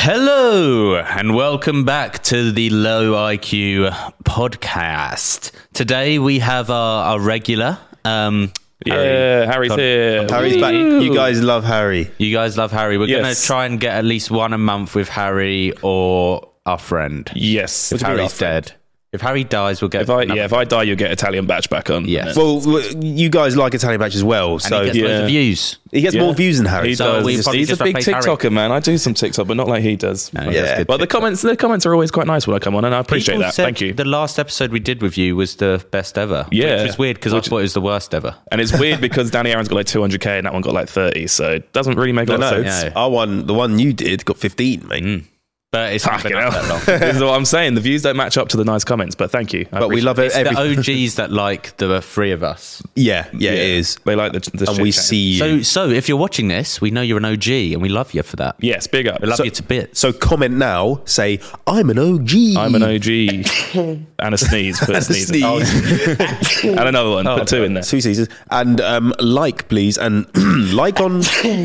Hello and welcome back to the Low IQ podcast. Today we have our regular Harry's here. Harry's back. You guys love Harry. You guys love Harry. We're going to try and get at least one a month with Harry or our friend. Yes. If Harry's dead. If Harry dies, we'll get... If I die, you'll get Italian Batch back on. Yes. Well, you guys like Italian Batch as well. And So he gets loads of views. He gets more views than Harry. He So does. we He's a big TikToker, man. I do some TikTok, but not like he does. No, he does good But the comments are always quite nice when I come on, and I appreciate People that. said Thank you. The last episode we did with you was the best ever. Yeah. Which is weird because I thought it was the worst ever. And it's weird because Danny Aaron's got like 200k and that one got like 30, so it doesn't really make a lot of sense. Yeah. The one you did got 15, mate. But it's not been up that long. This is what I'm saying. The views don't match up to the nice comments, but thank you. But we love it. It's the OGs that like the three of us. Yeah, it is. They like the And we see you. So if you're watching this, we know you're an OG and we love you for that. Yes, big up. We love you to bits. So comment now, say, I'm an OG. I'm an OG. And a sneeze. Put a sneeze. And another one. Put two in there. Two Caesars. And like, please. And like on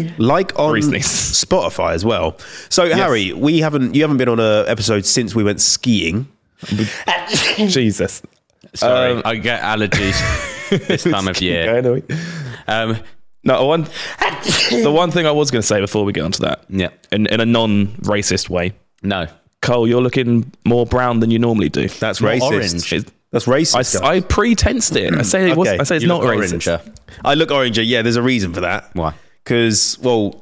Spotify as well. So, Harry, you haven't been on an episode since we went skiing. Jesus. Sorry, I get allergies this time of year. The one thing I was going to say before we get onto that, in a non-racist way, No. Cole, you're looking more brown than you normally do. That's Not racist. orange. That's racist. I pre-tensed it. I say it was. I say it's You not look racist. oranger. I look oranger. Yeah, there's a reason for that. Why? Because,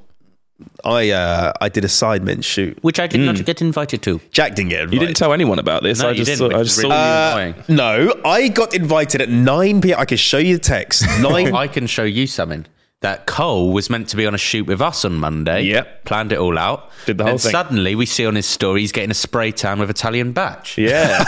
I did a Sidemen shoot. Which I did not get invited to. Jack didn't get invited. You didn't tell anyone about this. No, I you just didn't, saw. I which just is saw. really annoying. No, I got invited at 9 p.m. I can show you the text. 9. I can show you something. That Cole was meant to be on a shoot with us on Monday. Yep. Planned it all out. Did the whole Then thing. Suddenly we see on his story he's getting a spray tan with Italian Batch. Yeah.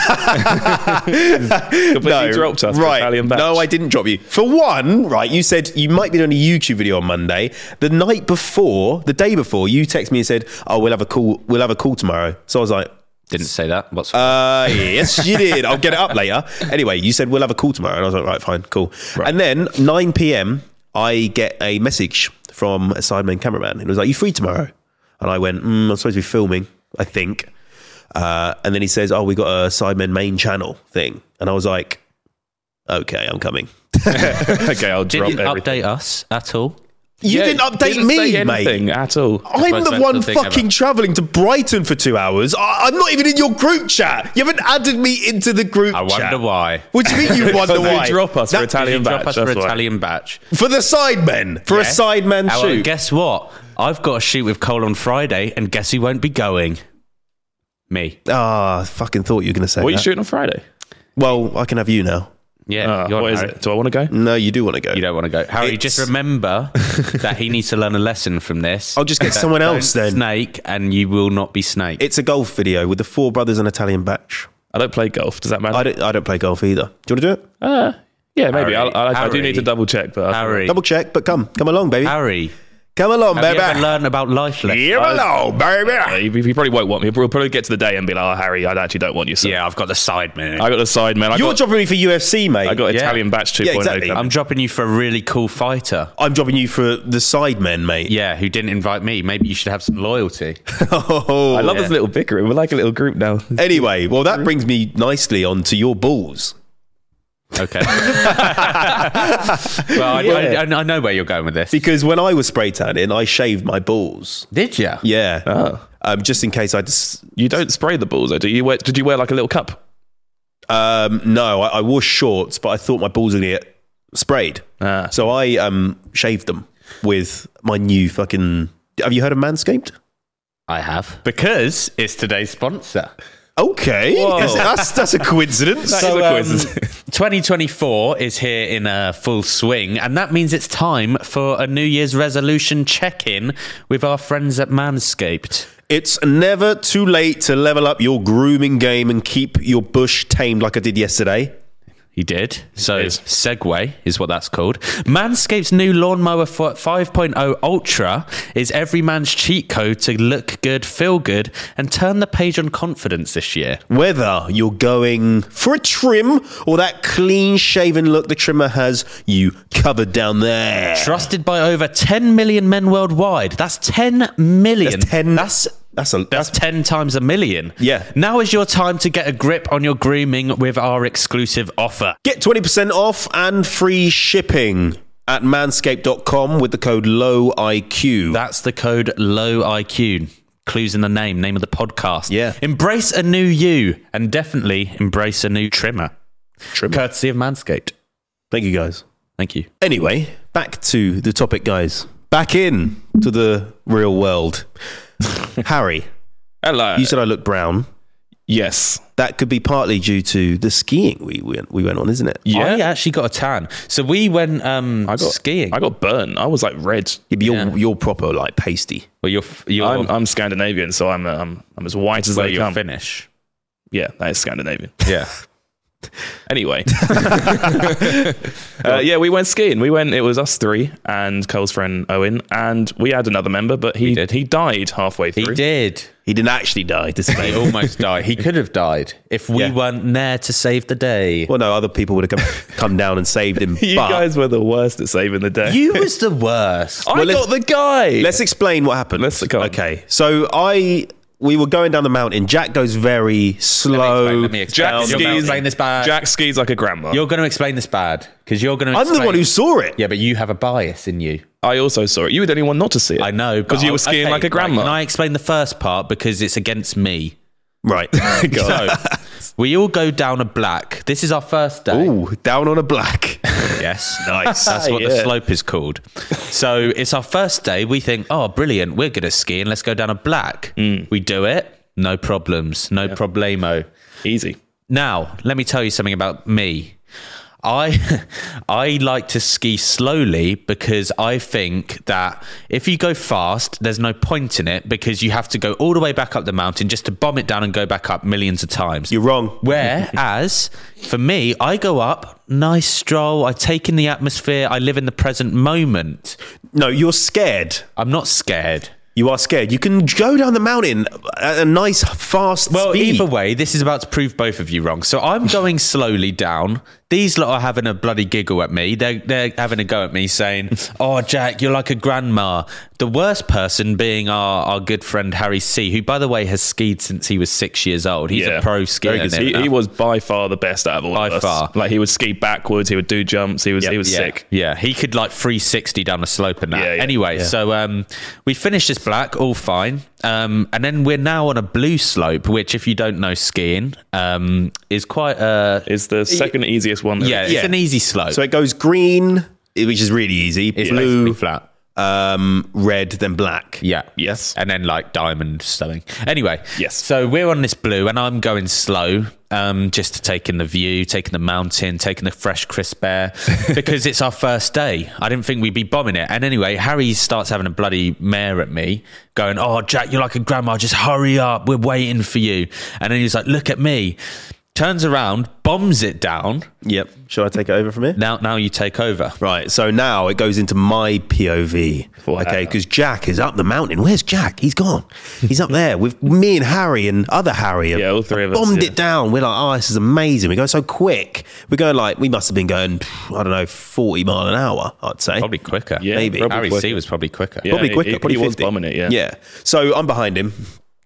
Completely dropped us. For Italian Batch. No, I didn't drop you. For one, right, you said you might be doing a YouTube video on Monday. The day before, you texted me and said, "Oh, we'll have a call tomorrow." So I was like, Didn't say that. What's yes, you did. I'll get it up later. Anyway, you said we'll have a call tomorrow, and I was like, right, fine, cool. Right. And then 9 p.m. I get a message from a Sidemen cameraman. It was like, "You free tomorrow?" And I went, "I'm supposed to be filming, I think." And then he says, "Oh, we got a Sidemen main channel thing," and I was like, "Okay, I'm coming." Okay, I'll drop Didn't everything. update us at all. You didn't update Didn't me, say mate. anything at all. I'm Most the sensible one thing fucking ever. travelling to Brighton for 2 hours. I'm not even in your group chat. You haven't added me into the group I chat. wonder why. What do you mean you wonder So they why? drop us for Italian Drop Batch. us for that's why. Italian Batch. For the Sidemen. For a Yeah. Sideman Oh, shoot. and guess what? I've got a shoot with Cole on Friday, and guess who won't be going? Me. I fucking thought you were going to say What are you that. shooting on Friday? Well, I can have you now. Yeah. you're What is Harry. it? Do I want to go? No, you do want to go. You don't want to go. Harry, just remember that he needs to learn a lesson from this. I'll just get someone else Don't then. Snake, and you will not be Snake. It's a golf video with the 4 brothers and Italian Batch. I don't play golf. Does that matter? I don't play golf either. Do you want to do it? Yeah, maybe. Harry, I do need to double check, but Harry. Double check, but come along, baby. Harry, Come along, have baby. you ever learned about life lessons? Come along, baby. He probably won't want me. We'll probably get to the day and be like, "Oh, Harry, I actually don't want you." So. Yeah, I've got the side man. I got the side man. You're dropping me for UFC, mate. I got Yeah. Italian Batch 2.0. Yeah, exactly. coming. I'm dropping you for a really cool fighter. I'm dropping you for the Sidemen, mate. Yeah, who didn't invite me. Maybe you should have some loyalty. Oh. I love this little bickering. We're like a little group now. Anyway, well, that brings me nicely on to your balls. Okay. Well, I know where you're going with this. Because when I was spray tanning, I shaved my balls. Did you? Yeah. Just in case I just... You don't spray the balls, though, do you? Did you wear like a little cup? No, I wore shorts, but I thought my balls were going to get sprayed. Ah. So I shaved them with my new fucking... Have you heard of Manscaped? I have. Because it's today's sponsor. Okay. That's a coincidence. That is a coincidence. 2024 is here in full swing, and that means it's time for a New Year's resolution check-in with our friends at Manscaped. It's never too late to level up your grooming game and keep your bush tamed like I did yesterday. He did. So It is. Segway is what that's called. Manscaped's new Lawnmower 5.0 Ultra is every man's cheat code to look good, feel good, and turn the page on confidence this year. Whether you're going for a trim or that clean-shaven look the trimmer has you covered down there. Trusted by over 10 million men worldwide. That's 10 million. That's 10 That's That's 10 times a million. Yeah. Now is your time to get a grip on your grooming with our exclusive offer. Get 20% off and free shipping at manscaped.com with the code LOWIQ. That's the code LOWIQ. Clues in the name of the podcast. Yeah. Embrace a new you and definitely embrace a new trimmer. Courtesy of Manscaped. Thank you, guys. Thank you. Anyway, back to the topic, guys. Back in to the real world. Harry, Hello. you said I look brown. Yes. That could be partly due to the skiing we went on, isn't it? Yeah. I actually got a tan. So we went skiing. I got burnt. I was like red. Yeah, but you're proper like pasty. Well, you're I'm Scandinavian, so I'm as white as they you're come. Finnish. Yeah, that is Scandinavian. Yeah. Anyway, yeah, we went skiing. It was us three and Cole's friend Owen, and we had another member, but he died halfway through. He did. He didn't actually die. He almost died. He could have died if we weren't there to save the day. Well, no, other people would have come down and saved him. You guys were the worst at saving the day. You was the worst. I got the guy. Let's explain what happened. Go on. Okay, so we were going down the mountain. Jack goes very slow. Let me explain. You're going to explain this bad. Jack skis like a grandma. You're going to explain this bad because you're going to. I'm the one who saw it. Yeah, but you have a bias in you. I also saw it. You were the only one not to see it. I know, because you were skiing like a grandma. Right, can I explain the first part because it's against me? Right. So we all go down a black. This is our first day. Ooh, down on a black. Yes. Nice. That's what the slope is called. So it's our first day. We think, oh, brilliant. We're good at skiing. Let's go down a black. We do it. No problems. No problemo. Easy. Now, let me tell you something about me. I like to ski slowly because I think that if you go fast, there's no point in it because you have to go all the way back up the mountain just to bomb it down and go back up millions of times. You're wrong. Whereas, for me, I go up, nice stroll, I take in the atmosphere, I live in the present moment. No, you're scared. I'm not scared. You are scared. You can go down the mountain at a nice, fast speed. Well, either way, this is about to prove both of you wrong. So I'm going slowly down. These lot are having a bloody giggle at me. They're having a go at me saying, oh, Jack, you're like a grandma. The worst person being our good friend Harry C., who, by the way, has skied since he was 6 years old. He's a pro skier. He was by far the best out of all of us. By far. Like, he would ski backwards. He would do jumps. He was sick. Yeah, he could like 360 down the slope and that. Anyway, so we finished this black, all fine. And then we're now on a blue slope, which, if you don't know skiing, is quite is the second easiest one. It's an easy slope. So it goes green, which is really easy. It's blue, flat. Red, then black. Yeah. Yes. And then like diamond something. Anyway. Yes. So we're on this blue and I'm going slow, just to take in the view, taking the mountain, taking the fresh, crisp air, because it's our first day. I didn't think we'd be bombing it. And anyway, Harry starts having a bloody mare at me, going, oh, Jack, you're like a grandma. Just hurry up. We're waiting for you. And then he's like, look at me. Turns around, bombs it down. Yep. Shall I take it over from here? Now you take over. Right. So now it goes into my POV. Wow. Okay. Because Jack is up the mountain. Where's Jack? He's gone. He's up there with me and Harry and other Harry. Yeah, all three of us. Bombed it down. We're like, oh, this is amazing. We're going so quick. We're going like, we must have been going, I don't know, 40 mile an hour, I'd say. Probably quicker. Yeah, maybe. Harry C was probably quicker. Yeah, Probably quicker. Probably he was 50. bombing it, yeah. Yeah. So I'm behind him.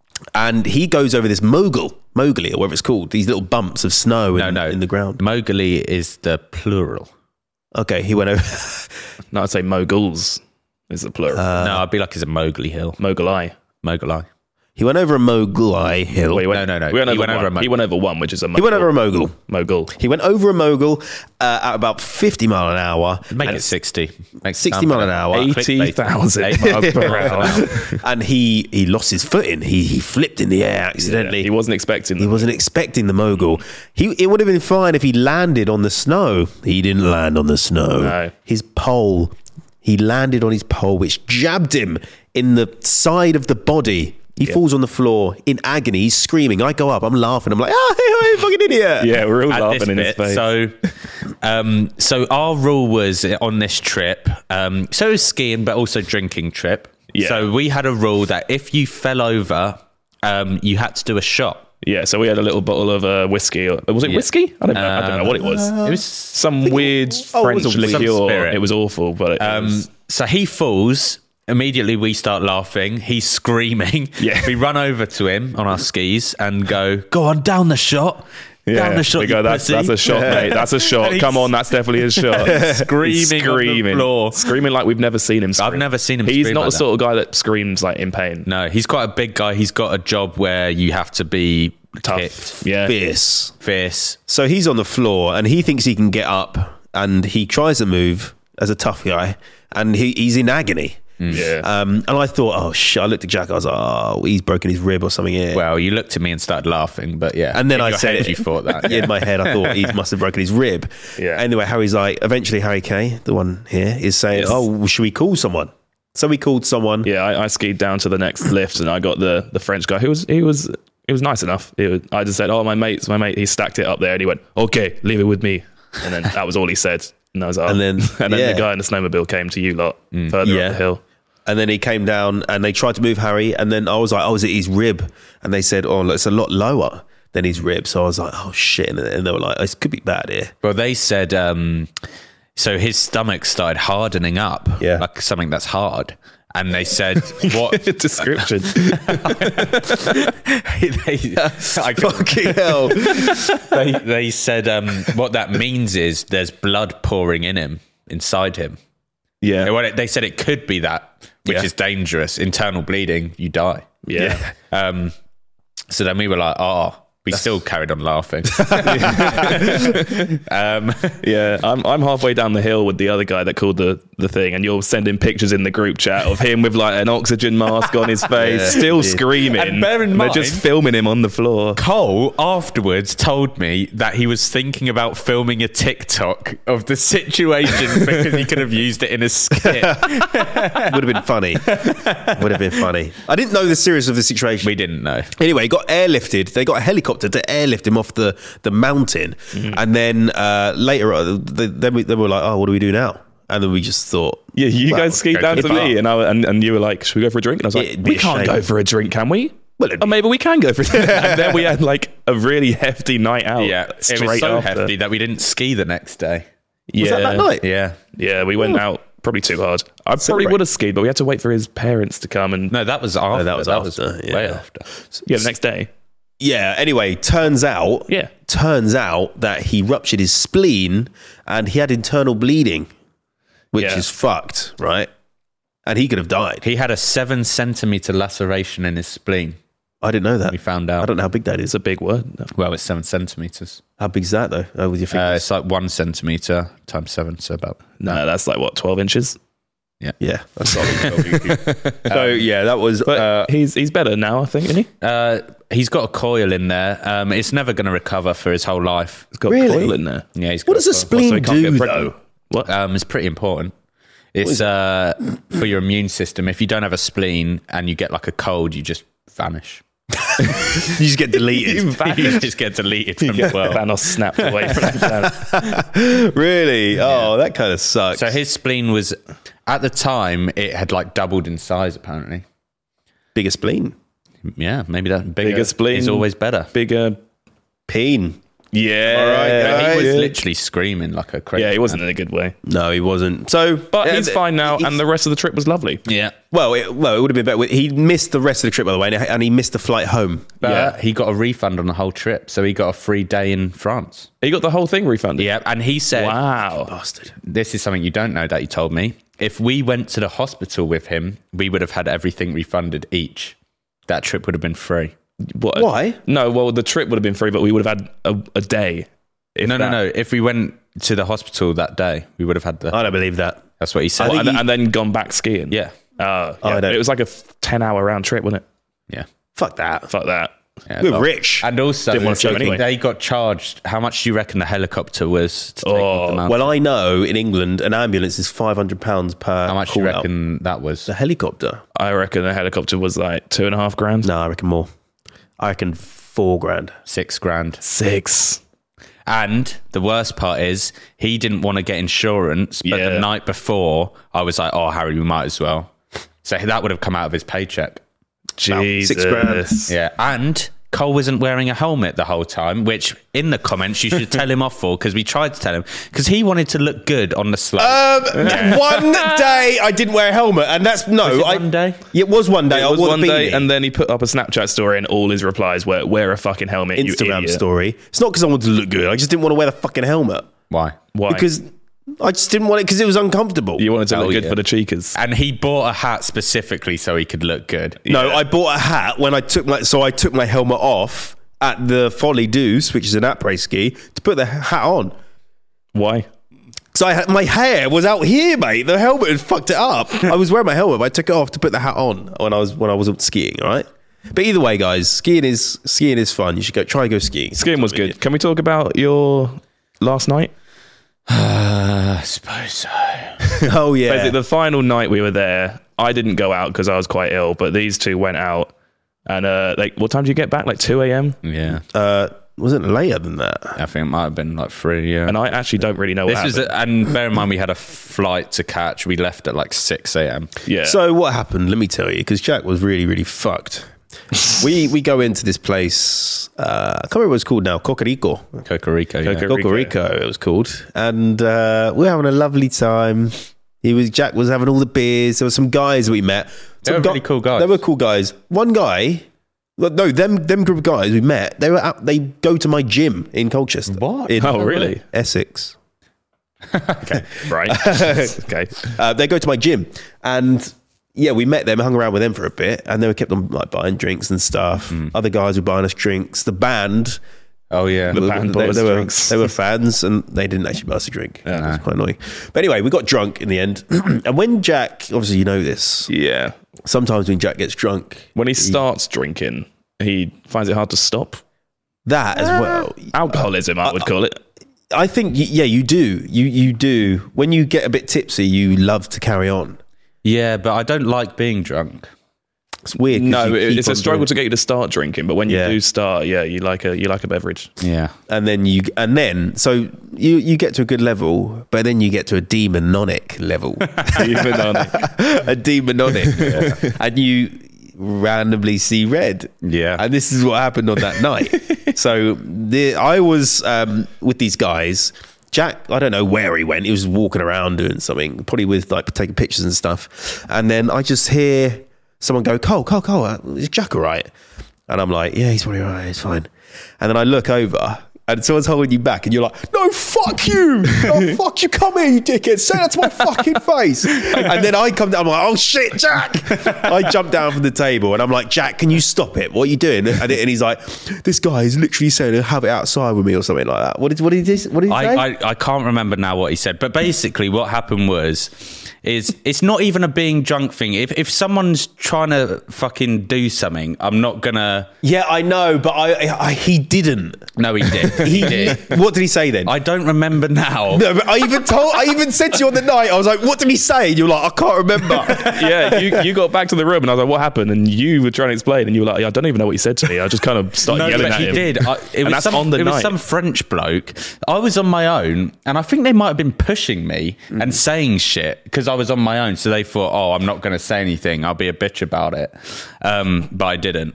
And he goes over this Mowgli, or whatever it's called, these little bumps of snow in the ground. Mowgli is the plural. Okay, he went over. No, I'd say moguls is the plural. No, I'd be like, it's a Mowgli hill. Mogulai. Mogulai. He went over a Mowgli hill. Wait, No. He went over one, which is a He went over a Mogul. Mogul. He went over a Mogul at about 50 mile an hour. Make it 60. Make 60 mile an hour. 80,000 miles per hour. And he lost his footing. He flipped in the air accidentally. Yeah, he wasn't expecting the Mogul. It would have been fine if he landed on the snow. He didn't land on the snow. No. His pole. He landed on his pole, which jabbed him in the side of the body. He falls on the floor in agony. He's screaming. I go up. I'm laughing. I'm like, you fucking idiot. Yeah, we're all At laughing this in his bit. face. So our rule was on this trip, so it was skiing, but also drinking trip. Yeah. So we had a rule that if you fell over, you had to do a shot. Yeah, so we had a little bottle of whiskey. Was it whiskey? I don't know what it was. It was some weird French it was a weird liqueur. spirit. It was awful, but it was... So he falls. Immediately we start laughing. He's screaming. Yeah. We run over to him on our skis and go on, down the shot. Down the shot, we go, that's a shot, mate. That's a shot. Come on, that's definitely a shot. Screaming on the floor. Screaming like we've never seen him scream. I've never seen him He's scream not like the sort of guy that screams like in pain. No, he's quite a big guy. He's got a job where you have to be Tough. kicked, Yeah. Fierce. So he's on the floor and he thinks he can get up and he tries to move as a tough guy and he's in agony. Yeah. And I thought, oh shit! I looked at Jack. I was like, oh, he's broken his rib or something here. Well, you looked at me and started laughing, but yeah. And then in I your said head, it. you thought that. In my head, I thought he must have broken his rib. Yeah. Anyway, Harry's like, eventually Harry Kay, the one here, is saying, Yes. oh, well, should we call someone? So we called someone. Yeah, I skied down to the next lift and I got the French guy who was nice enough. I just said, oh, my mate, he stacked it up there and he went, okay, leave it with me. And then that was all he said. And I was like, oh. And then the guy in the snowmobile came to you lot further up the hill. And then he came down and they tried to move Harry. And then I was like, oh, is it his rib? And they said, oh, look, it's a lot lower than his rib. So I was like, oh, shit. And they were like, oh, this could be bad here. Well, they said, so his stomach started hardening up, like something that's hard. And they said, what description? Fucking hell. They said, what that means is there's blood pouring inside him. Yeah. Well, they said it could be that, which is dangerous. Internal bleeding, you die. Yeah. So then we were like, we still carried on laughing. Yeah, I'm halfway down the hill with the other guy that called the thing, and you're sending pictures in the group chat of him with like an oxygen mask on his face, still screaming. And bear in They're mind, just filming him on the floor. Cole afterwards told me that he was thinking about filming a TikTok of the situation because he could have used it in a skit. Would have been funny. Would have been funny. I didn't know the seriousness of the situation. We didn't know. Anyway, he got airlifted. They got a helicopter to airlift him off the mountain. And then later on, they were like, oh, what do we do now? And then we just thought... Yeah, you guys skied go down to to the me, and you were like, should we go for a drink? And I was like, It'd be we a can't shame. go for a drink, can we? Well, Or maybe we can go for a drink. And then we had like a really hefty night out. Yeah, it was straight so after. hefty that we didn't ski the next day. Was that night? Yeah. Yeah, we went out probably too hard. I probably would have skied, but we had to wait for his parents to come and... No, that was after. that was after, yeah. way after. Yeah, the next day. Yeah, anyway, turns out that he ruptured his spleen and he had internal bleeding, which is fucked, right? And he could have died. He had a 7-centimeter laceration in his spleen. I didn't know that. We found out. I don't know how big that is. It's a big word. No. Well, it's 7 centimeters. How big's that, though? Oh, with your fingers? It's like 1 centimeter times 7, so about... No, that's like, what, 12 inches? Yeah, that's solid. So, yeah, that was... But he's better now, I think, isn't he? He's got a coil in there. It's never going to recover for his whole life. He's got Really? a coil in there. Yeah, he's got what does a coil. spleen So he can't do, get pregnant. though? What? It's pretty important. It's for your immune system. If you don't have a spleen and you get like a cold, you just vanish. You just get deleted. You just get deleted from the world. Thanos snapped away from the planet. Really? Oh, that kind of sucks. So his spleen was, at the time, it had like doubled in size, apparently. Bigger spleen. Yeah, maybe that Bigger spleen. is always better. Bigger. Peen. Yeah. All right, He was yeah. literally screaming like a crazy Yeah, he wasn't man. in a good way. No, he wasn't. So, But he's fine now, and the rest of the trip was lovely. Yeah. Well, it would have been better. He missed the rest of the trip, by the way, and he missed the flight home. But he got a refund on the whole trip, so he got a free day in France. He got the whole thing refunded. Yeah, and he said, Wow. Bastard. this is something you don't know that he told me. If we went to the hospital with him, we would have had everything refunded each. That trip would have been free. What? Why? No, well, the trip would have been free, but we would have had a day. No. If we went to the hospital that day, we would have had the... I don't believe that. That's what he said. I think And then gone back skiing. Yeah. Yeah. I don't- It was like a 10-hour round trip, wasn't it? Yeah. Fuck that. Fuck that. Yeah, We're but- rich. And also, Didn't want to go anyway. they got charged. How much do you reckon the helicopter was to take them out? Well, I know in England an ambulance is £500 per How much do you call out. reckon that was? The helicopter? I reckon the helicopter was like $2,500. No, I reckon more. I reckon £4,000. 6 grand. 6. And the worst part is he didn't want to get insurance, but Yeah. the night before I was like, oh, Harry, we might as well. So that would have come out of his paycheck. Jesus. £6,000. Yeah. And Cole wasn't wearing a helmet the whole time, which in the comments you should tell him off for, because we tried to tell him, because he wanted to look good on the slope. One day I didn't wear a helmet, and that's one day? It was one day. It was I wore one the day, beanie. and then he put up a Snapchat story, and all his replies were, "Wear a fucking helmet, you Instagram idiot." story. It's not because I wanted to look good. I just didn't want to wear the fucking helmet Why? Why? because I just didn't want it because it was uncomfortable. you wanted to look good yeah. for the cheekers. And he bought a hat specifically so he could look good. No, Yeah. I bought a hat when I took my helmet off at the Folly Deuce, which is an après ski, to put the hat on. Why? So my hair was out here, mate. The helmet had fucked it up. I was wearing my helmet, but I took it off to put the hat on when I wasn't skiing. All right. But either way, guys, skiing is fun. You should try and go skiing. Skiing was good. Can we talk about your last night? I suppose so. Oh yeah. Basically, the final night we were there, I didn't go out because I was quite ill, but these two went out. And what time did you get back? Like 2 a.m. Yeah. Wasn't it later than that? I think it might have been like 3, yeah. And I actually don't really know what This was, happened. and bear in mind, we had a flight to catch. We left at like 6 a.m. Yeah. So what happened? Let me tell you, because Jack was really, really fucked. we go into this place. I can't remember what it's called now. Cocorico. Cocorico, yeah. Cocorico, it was called. And we're having a lovely time. Jack was having all the beers. There were some guys we met. They were really cool guys. They were cool guys. One guy, no, them group of guys we met. They go to my gym in Colchester. What? Oh, really? Essex. Okay. Right. Okay. They go to my gym, and yeah, we met them, hung around with them for a bit, and they were kept on like buying drinks and stuff. Other guys were buying us drinks. The band. Oh, yeah. The band bought us drinks. They were fans, and they didn't actually buy us a drink. It was quite annoying. But anyway, we got drunk in the end. And when Jack, obviously you know this, Yeah. sometimes when Jack gets drunk, When he starts drinking, he finds it hard to stop. that as well. Alcoholism, I would call it. I think, yeah, you do. You do. When you get a bit tipsy, you love to carry on. Yeah, but I don't like being drunk. It's weird. 'cause No, you keep it's a on struggle doing- to get you to start drinking, but when you Yeah. do start, yeah, you like a beverage. Yeah. And then so you get to a good level, but then you get to a demonic level. Even on A demonic. And you randomly see red. Yeah. And this is what happened on that night. So I was with these guys. Jack, I don't know where he went. He was walking around doing something, probably with like taking pictures and stuff. And then I just hear someone go, Cole, is Jack all right? And I'm like, yeah, he's probably all right, he's fine. And then I look over and someone's holding you back and you're like, no, fuck you. No, fuck you. Come here, you dickhead. Say that to my fucking face. And then I come down, I'm like, oh shit, Jack. I jump down from the table and I'm like, Jack, can you stop it? What are you doing? And he's like, this guy is literally saying to have it outside with me or something like that. What did he say? I can't remember now what he said, but basically what happened is it's not even a being drunk thing. If someone's trying to fucking do something, I'm not gonna. Yeah, I know, but he didn't. No, he did. He did. What did he say then? I don't remember now. No, but I even said to you on the night, I was like, what did he say? And you're like, I can't remember. Yeah, you got back to the room and I was like, what happened? And you were trying to explain and you were like, I don't even know what he said to me. I just kind of started No, yelling but at he him. did. It was that's some, on the it was night. some French bloke. I was on my own, and I think they might have been pushing me and saying shit because I was on my own. So they thought, oh, I'm not going to say anything. I'll be a bitch about it. But I didn't.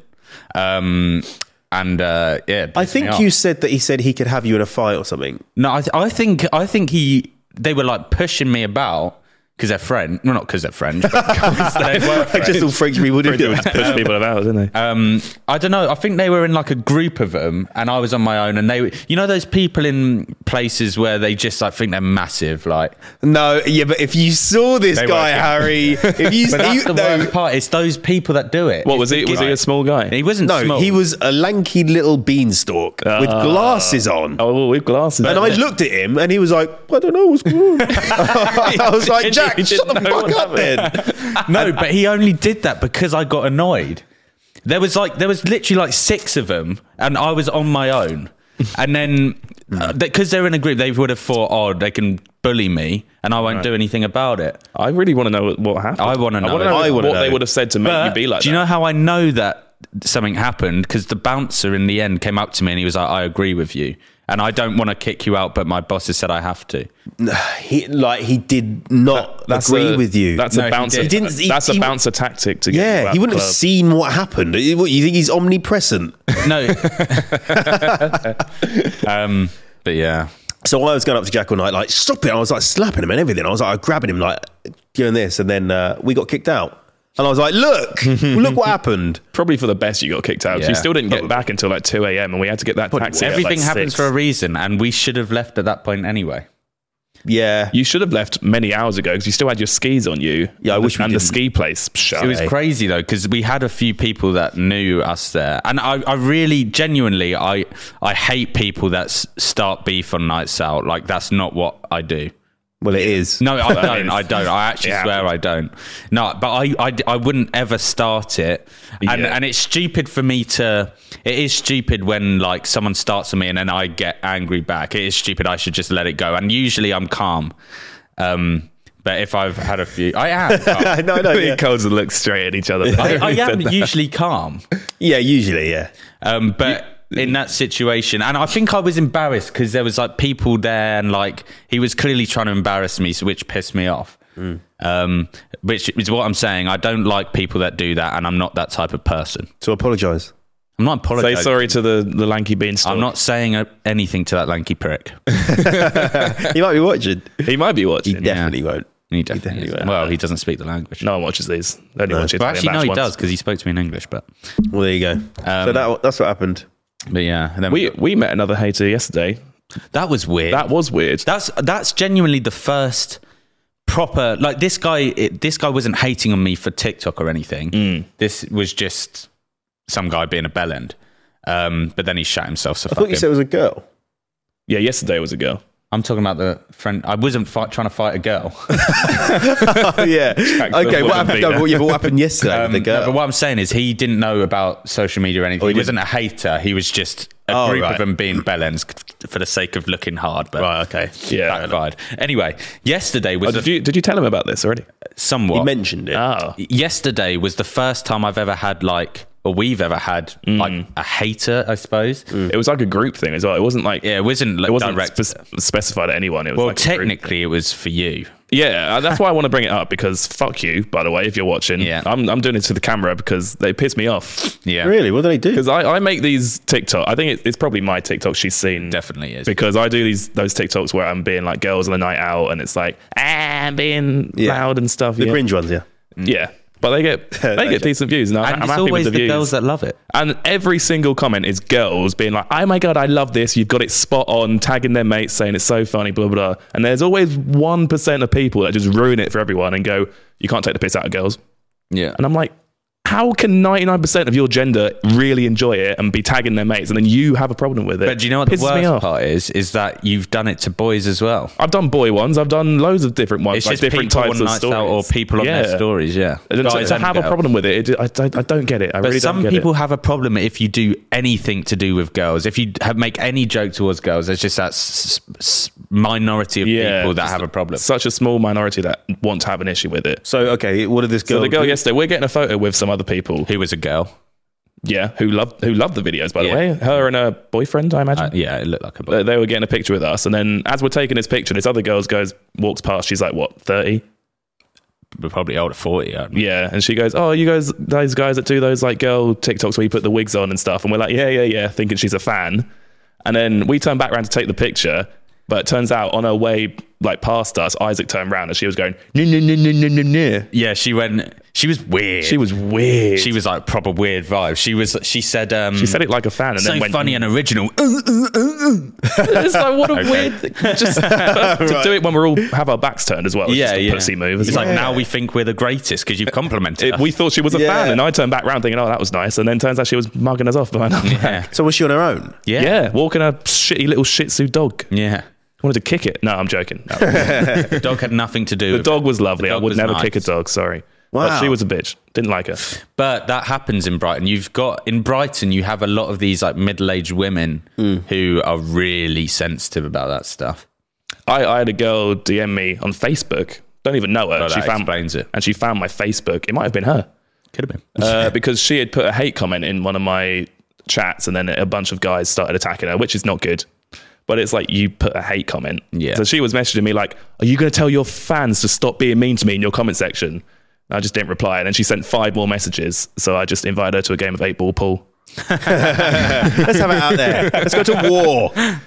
Yeah, I think you said that he said he could have you in a fight or something. No, I think they were like pushing me about because they're French. Well, not because they're French, but because they were French. Just all French people do it. Push people about, didn't they? I don't know. I think they were in like a group of them, and I was on my own. And they, you know, those people in places where they just like think they're massive, like. No, yeah, but if you saw this They guy, were. Harry, if you, But that's the no, worst part. It's those people that do it. What was he? Was he a small guy? He wasn't. no, small. he was a lanky little beanstalk with glasses on. Oh, with glasses. And I looked at him, and he was like, "I don't know what's going on." I was like, "Jack, He shut the didn't know fuck what up, then." No, but he only did that because I got annoyed. There was literally like 6 of them, and I was on my own. And then because they're in a group, they would have thought, oh, they can bully me, and I won't do anything about it. I really want to know what happened. I wanna know. I wanna what know. they would have said to make you be like Do that. you know how I know that something happened because the bouncer in the end came up to me and he was like, I agree with you. And I don't want to kick you out, but my boss has said I have to. He did not agree with you. That's a bouncer. That's a bouncer tactic to get you out he wouldn't the have club. seen what happened. What, you think he's omnipresent? No. But yeah. So I was going up to Jack all night, like, stop it. I was like slapping him and everything. I was like grabbing him, like doing this. And then we got kicked out. And I was like, look what happened. Probably for the best you got kicked out. Yeah. You still didn't get back until like 2 a.m. and we had to get that taxi. Everything at like happens 6. for a reason, and we should have left at that point anyway. Yeah. You should have left many hours ago because you still had your skis on you. Yeah, I wish we and the didn't. ski place shut. It was crazy though, because we had a few people that knew us there, and I really genuinely I hate people that start beef on nights out. Like, that's not what I do. Well, it is. No, I don't. I actually Yeah. swear I don't. No, but I wouldn't ever start it. And it's stupid for me to... It is stupid when, like, someone starts on me and then I get angry back. It is stupid. I should just let it go. And usually I'm calm. But if I've had a few... I am calm. no, We yeah. codes and look straight at each other. I am usually calm. Yeah, usually, yeah. But in that situation, and I think I was embarrassed because there was like people there and like he was clearly trying to embarrass me, which pissed me off. Which is what I'm saying. I don't like people that do that, and I'm not that type of person. So apologise. I'm not apologizing. Say sorry to the lanky beanstalk. I'm not saying anything to that lanky prick. He might be watching. He might be He watching. definitely won't. He definitely won't. is. Well, he doesn't speak the language. No one watches these. They only watch it. Well, actually, no, he does because he spoke to me in English. But Well, there you go. So that's what happened. yeah, and then We met another hater yesterday. that was weird. That was weird. That's genuinely the first proper, like, this guy wasn't hating on me for TikTok or anything. This was just some guy being a bellend. But then he shot himself. So I thought you said it was a girl. Yeah, yesterday was a girl. I'm talking about the friend. I wasn't trying to fight a girl. Oh, yeah. Okay, what happened? But what happened yesterday with the girl? No, but what I'm saying is he didn't know about social media or anything. He wasn't a hater. He was just a group of them being bellends for the sake of looking hard. But Right, okay. Yeah. backfired. Anyway, yesterday was Did you tell him about this already? somewhat. He mentioned it. Oh. Yesterday was the first time I've ever had we've ever had like a hater, I suppose. It was like a group thing as well. It wasn't like Yeah, it wasn't like it wasn't direct. specified to anyone. It was Well, like a group technically, it was for you. Yeah, that's why I want to bring it up because fuck you, by the way, if you're watching. Yeah. I'm doing it to the camera because they piss me off. Yeah, Really? What did they do? Because I make these TikTok. I think it's probably my TikTok she's seen. definitely is. Because I do those TikToks where I'm being like girls on a night out and it's like, I'm being loud and stuff. The yeah. cringe ones, yeah. Yeah. But they get decent views. And And I'm it's happy always with the the views. girls that love it. And every single comment is girls being like, oh my God, I love this. You've got it spot on, tagging their mates, saying it's so funny, blah, blah, blah. And there's always 1% of people that just ruin it for everyone and go, you can't take the piss out of girls. Yeah. And I'm like, how can 99% of your gender really enjoy it and be tagging their mates and then you have a problem with it? But do you know what the Pisses me worst off. part is? Is that you've done it to boys as well. I've done boy ones. I've done loads of different ones. It's like just different people types on of nights stories. out or people on their stories, yeah. And Guys to and have a girls. problem with it, I don't get it. I But really don't some get people it. have a problem if you do anything to do with girls. If you make any joke towards girls, there's just that minority of people that just have a problem. Such a small minority that want to have an issue with it. So, okay, what did this girl So the girl do? yesterday, we're getting a photo with some other people. Who was a girl? Yeah, who loved the videos, by the Yeah. way. Her and her boyfriend, I imagine. Yeah, it looked like a boy. They were getting a picture with us, and then as we're taking this picture, this other girl walks past. She's like, what, 30? We're probably older 40. Aren't we? Yeah, and she goes, oh, you guys, those guys that do those like girl TikToks where you put the wigs on and stuff, and we're like, yeah, thinking she's a fan, and then we turn back around to take the picture, but it turns out on her way like past us, Isaac turned around and she was going, no. Yeah, she went. She was weird. She was weird. She was like proper weird vibe. She said. She said it like a fan, and so then went funny and original. It's like what a weird thing. Just to do it when we're all have our backs turned as well. It's just a pussy move. It's like Yeah. now we think we're the greatest because you've complimented us. We thought she was a fan, and I turned back round thinking, oh, that was nice, and then turns out she was mugging us off behind our back. Yeah. So was she on her own? Yeah, walking a shitty little Shih Tzu dog. Yeah. Wanted to kick it. No, I'm joking. No. The dog had nothing to do The with dog was lovely. I dog would was never nice. kick a dog. Sorry. Wow. But she was a bitch. Didn't like her. But that happens in Brighton. In Brighton, you have a lot of these like middle-aged women who are really sensitive about that stuff. I had a girl DM me on Facebook. Don't even know her. Well, she that found explains it. and she found my Facebook. It might have been her. Could have been. because she had put a hate comment in one of my chats, and then a bunch of guys started attacking her, which is not good. But it's like, you put a hate comment. Yeah. So she was messaging me like, are you going to tell your fans to stop being mean to me in your comment section? And I just didn't reply. And then she sent 5 more messages. So I just invited her to a game of 8-ball pool. Let's have it out there. Let's go to war.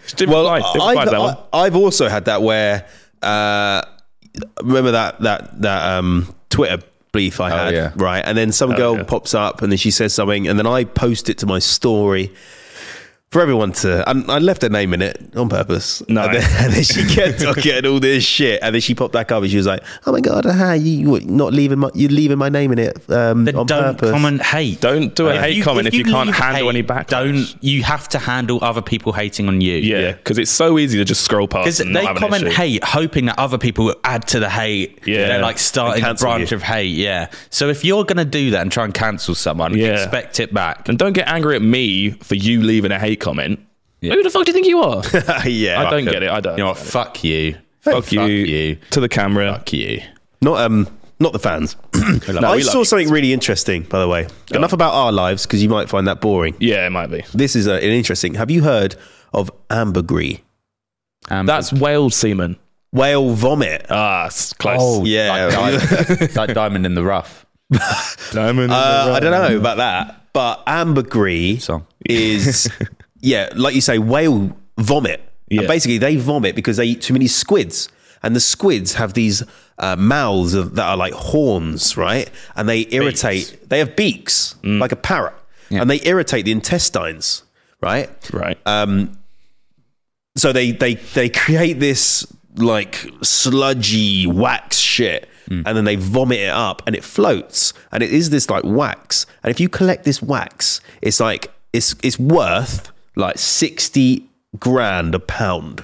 I've also had that where remember that Twitter beef I had, yeah. right? And then some girl pops up and then she says something, and then I post it to my story for everyone to, and I left her name in it on purpose. No. And then she kept talking all this shit, and then she popped back up and she was like, "Oh my god, you're leaving my name in it on Don't purpose." comment hate. Don't do a hate comment if you can't leave handle hate, any backlash. You have to handle other people hating on you. Yeah, because it's so easy to just scroll past. Because And not they have an comment issue. hate, hoping that other people will add to the hate. Yeah. They're like starting a cancel branch you. of hate. Yeah. So if you're going to do that and try and cancel someone, Yeah. expect it back. And don't get angry at me for you leaving a hate comment. Who the fuck do you think you are? Yeah, I don't get it. I don't. You know what? Fuck you. Fuck you. To the camera. Fuck you. Not the fans. I saw something really interesting, by the way. Enough about our lives, because you might find that boring. Yeah, it might be. This is an interesting. Have you heard of ambergris? That's whale semen. Whale vomit. Ah, it's close. Oh, Yeah. It's like diamond in the rough. Diamond. I don't know about that, but ambergris Song. is, yeah, like you say, whale vomit. Yeah. And basically, they vomit because they eat too many squids. And the squids have these mouths that are like horns, right? And they irritate. They have beaks, like a parrot. Yeah. And they irritate the intestines, right? Right. So they create this like sludgy wax shit, and then they vomit it up, and it floats, and it is this like wax. And if you collect this wax, it's like it's worth like 60 grand a pound,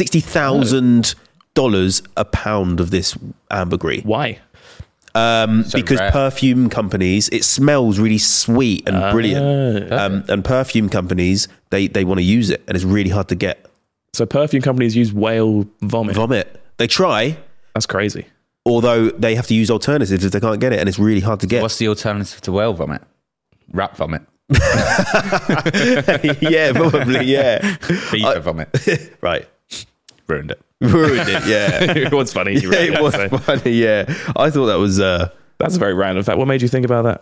$60,000 a pound of this ambergris. Why? Because rare. perfume companies, it smells really sweet and brilliant, and perfume companies they want to use it, and it's really hard to get. So perfume companies use whale vomit. They try, That's crazy. although they have to use alternatives if they can't get it, and it's really hard to get. What's the alternative to whale vomit? Rat vomit. Yeah, probably, yeah. Beaver vomit. Right. Ruined it. Ruined it, yeah. It was funny. You really It was have to say. funny, yeah. I thought that was That's a very random fact. What made you think about that?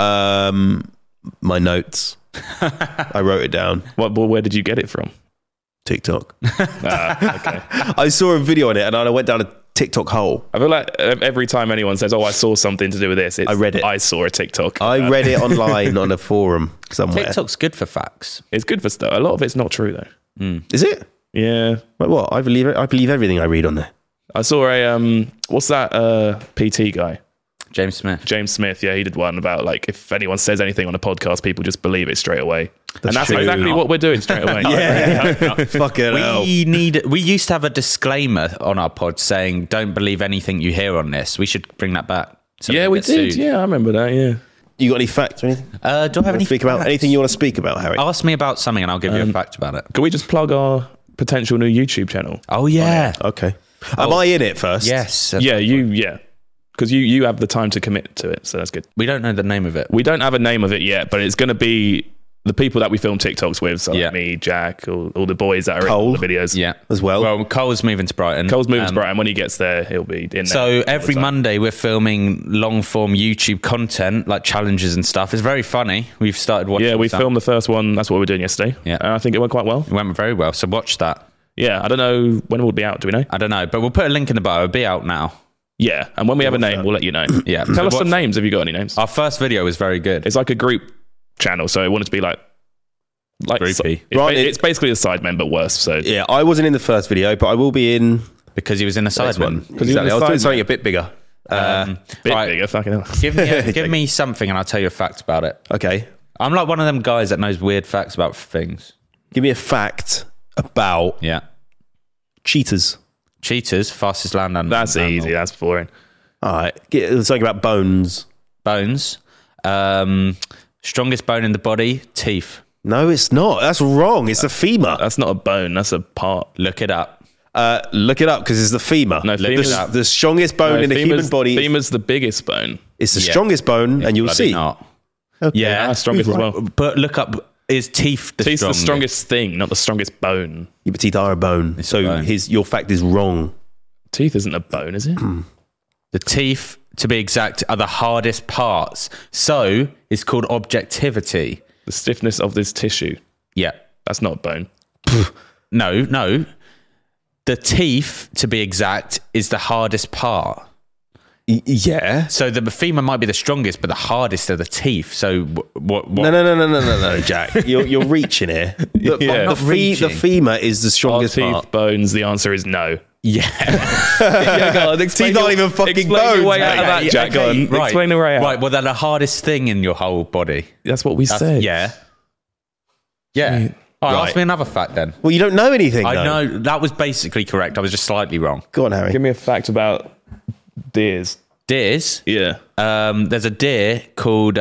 my notes. I wrote it down. Where did you get it from? TikTok. Okay. I saw a video on it, and I went down a TikTok hole. I feel like every time anyone says, "Oh, I saw something to do with this," I read it. I saw a TikTok. I read it online on a forum somewhere. TikTok's good for facts. It's good for stuff. A lot of it's not true though. Is it? Yeah. Like what? I believe it. I believe everything I read on there. I saw a what's that PT guy? James Smith. James Smith, yeah, he did one about like if anyone says anything on a podcast, people just believe it straight away. And that's true. exactly what we're doing straight away. Fucking hell. We used to have a disclaimer on our pod saying, "Don't believe anything you hear on this." We should bring that back. So Yeah, don't we get did. sued. Yeah, I remember that. Yeah. You got any facts or anything? Do I have any Speak about facts? anything you want to speak about, Harry? Ask me about something and I'll give you a fact about it. Can we just plug our potential new YouTube channel? Oh yeah. Okay. Am I in it first? Yes. Yeah, because you have the time to commit to it, so that's good. We don't know the name of it. We don't have a name of it yet, but it's going to be the people that we film TikToks with. So Yeah. like me, Jack, all the boys that are Cole. in all the videos. Yeah. As well. Well, Cole's moving to Brighton. Cole's moving to Brighton. When he gets there, he'll be in there. So every Monday we're filming long form YouTube content like challenges and stuff. It's very funny. We've started watching. Yeah, we some. filmed the first one. That's what we were doing yesterday. Yeah. And I think it went quite well. It went very well. So watch that. Yeah, I don't know when it will be out. Do we know? I don't know, but we'll put a link in the bio. It'll be out now. Yeah, and when we have a name, we'll let you know. Yeah. Tell us Watch- some names. Have you got any names? Our first video was very good. It's like a group channel, so it wanted to be like Groupie. It's basically a Sidemen, but worse. So Yeah, I wasn't in the first video, but I will be in Because he was in a this side one. one. you're Exactly. in I was the doing side something a bit bigger. bit right. bigger. Fucking hell. Give me something and I'll tell you a fact about it. Okay. I'm like one of them guys that knows weird facts about things. Give me a fact about Yeah. cheetahs. Cheetahs, fastest land animal. That's easy. That's boring. All right. Get something about bones. Bones. Strongest bone in the body, teeth. No, it's not. That's wrong. It's a femur. That's not a bone. That's a part. Look it up. Look it up because it's the femur. No, femur's up. The strongest bone in the human body. Femur's the biggest bone. It's the strongest bone, and you'll Bloody see. not. Okay. Yeah, strongest as well. But look up, is teeth the Teeth's the strongest? strongest thing, not the strongest bone. Yeah, but teeth are a bone. a So bone. your fact is wrong. Teeth isn't a bone, is it? The teeth, to be exact, are the hardest parts. So it's called objectivity. The stiffness of this tissue. Yeah. That's not a bone. No. The teeth, to be exact, is the hardest part. Yeah. So the femur might be the strongest, but the hardest are the teeth. So what? No, Jack. You're reaching here. Yeah. I'm not The reaching. femur is the Are strongest teeth part. bones? The answer is no. Yeah. Yeah, go on, Teeth aren't even fucking explain bones. your way out of mate. that, Jack. Go on. Right. Explain the way out. Right. Well, they're the hardest thing in your whole body. That's what we said. Yeah. Yeah. All right, Right. ask me another fact then. Well, you don't know anything. I though. know that was basically correct. I was just slightly wrong. Go on, Harry. Give me a fact about deers. Deers. Yeah. There's a deer called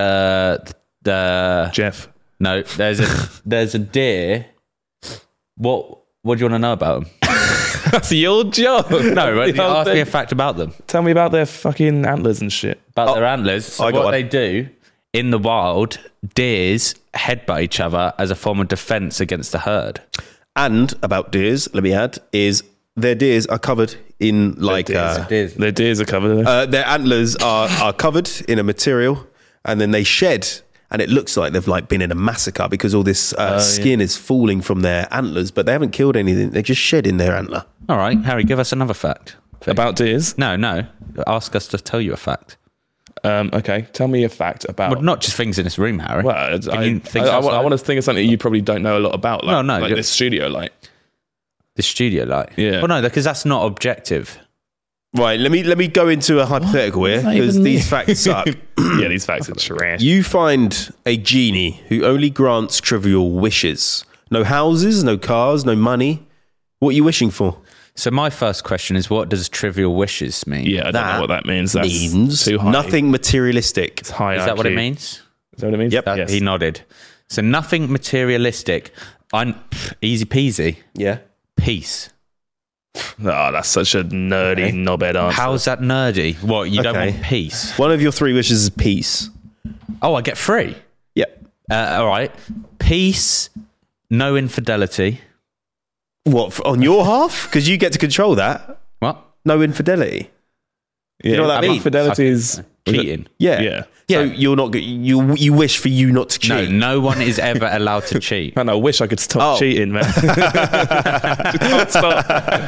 the. Jeff. No, there's a deer. What do you want to know about them? That's your job. No, right, The whole ask me thing. a fact about them. Tell me about their fucking antlers and shit. About their antlers. So I got what one. they do in the wild, deers headbutt each other as a form of defense against the herd. And about deers, let me add, is their deers are covered in like Deers. Their deers are covered. their antlers are covered in a material, and then they shed, and it looks like they've like been in a massacre because all this skin is falling from their antlers, but they haven't killed anything. They're just shedding their antler. All right, Harry, give us another fact. About deers? No. Ask us to tell you a fact. Okay. Tell me a fact about... Well, not just things in this room, Harry. Well, Can you think I outside? want to think of something you probably don't know a lot about. Like, No, like this studio light. The studio light. Yeah. Well, no, because that's not objective. Right, let me go into a hypothetical here because these facts suck. Yeah, these facts are trash. You find a genie who only grants trivial wishes. No houses, no cars, no money. What are you wishing for? So my first question is, what does trivial wishes mean? Yeah, I don't know what that means. That's Means too high. nothing materialistic. It's high Is that what it IQ. means? Is that what it means? Yep. Yes. He nodded. So nothing materialistic. Easy peasy. Yeah. Peace. Oh, that's such a nerdy, knobhead answer. How's that nerdy? What, you don't Okay. want peace? One of your three wishes is peace. Oh, I get free. Yep. All right. Peace, no infidelity. What, on your half? Because you get to control that. What? No infidelity. Yeah, You know what that means? Infidelity is... Cheating. Yeah. Yeah. So you're not. You wish for you not to No, cheat. no one is ever allowed to cheat. Man, I wish I could stop Oh. cheating, man. Can't stop.